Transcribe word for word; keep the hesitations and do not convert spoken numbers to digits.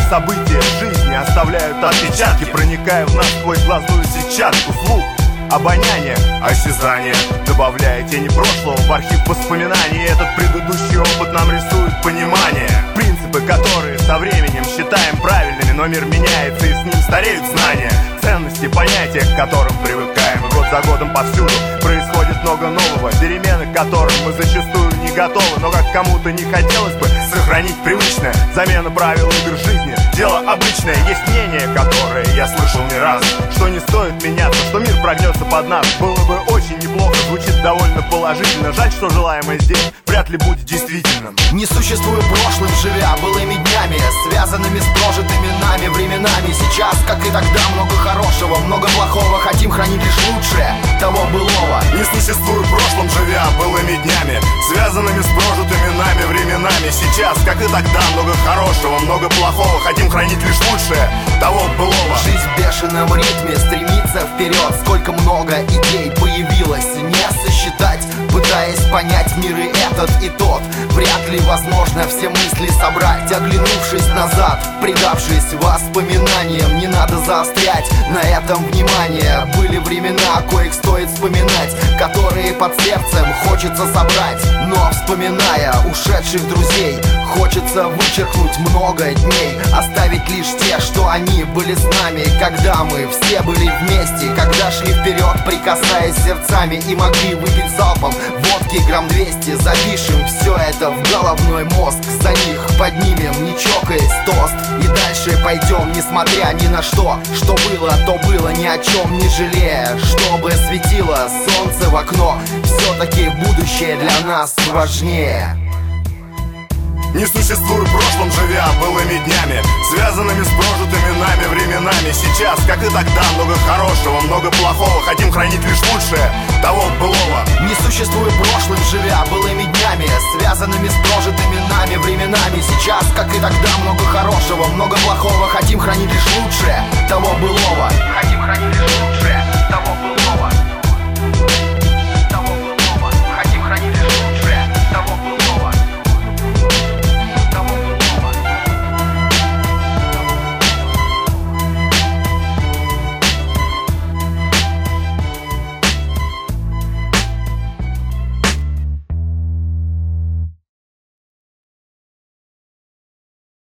события жизни оставляют отпечатки, проникая в нас сквозь глазную сетчатку. Слух, обоняние, осязание, добавляя тени прошлого в архив воспоминаний. Этот предыдущий опыт нам рисует понимание, принципы, которые со временем считаем правильными, но мир меняется и с ним стареют знания, ценности, понятия, к которым привыкаем. И год за годом повсюду происходит много нового, перемены к которым мы зачастую не готовы. Но как кому-то не хотелось бы сохранить привычное, замена правил игр жизни — дело обычное. Есть мнение, которое я слышал не раз, что не стоит меняться, что мир прогнется под нас. Было бы очень неплохо, звучит довольно положительно. Жаль, что желаемое здесь вряд ли будет действительным. Не существует прошлым, живя былыми днями, связанными с прожитыми нами временами. Сейчас, как и тогда, много хорошего, много плохого, хотим хранить лишь лучшее того былого. Не существует прошлым, живя былыми днями, связанными с прожитыми нами временами. Сейчас, как и тогда, много хорошего, много плохого, хотим хранить лишь лучшее того былого. Жизнь в бешеном ритме стремится вперед. Сколько много идей появилось, не сосчитать, пытаясь понять мир и этот, и тот. Вряд ли возможно все мысли собрать, оглянувшись назад, предавшись воспоминаниям. Не надо заострять на этом внимание. Были времена, коих стоит вспоминать, которые под сердцем хочется собрать. Но вспоминая ушедших друзей, хочется вычеркнуть много дней, оставить лишь те, что они были с нами, когда мы все были вместе, когда шли вперед, прикасаясь сердцами, и могли выпить залпом водки грамм двести. Запишем все это в головной мозг, за них поднимем, не чокаясь, тост. И дальше пойдем, несмотря ни на что. Что было, то было, ни о чем не жалея. Чтобы светило солнце в окно, все-таки будущее для нас важнее. Не существует прошлым, живя былыми днями, связанными с прожитыми нами временами. Сейчас, как и тогда, много хорошего, много плохого, хотим хранить лишь лучшее того былого. Не существует прошлым, живя былыми днями, связанными с прожитыми нами временами. Сейчас, как и тогда, много хорошего, много плохого, хотим хранить лишь лучшее того былого. Хотим хранить лишь лучшее того былого.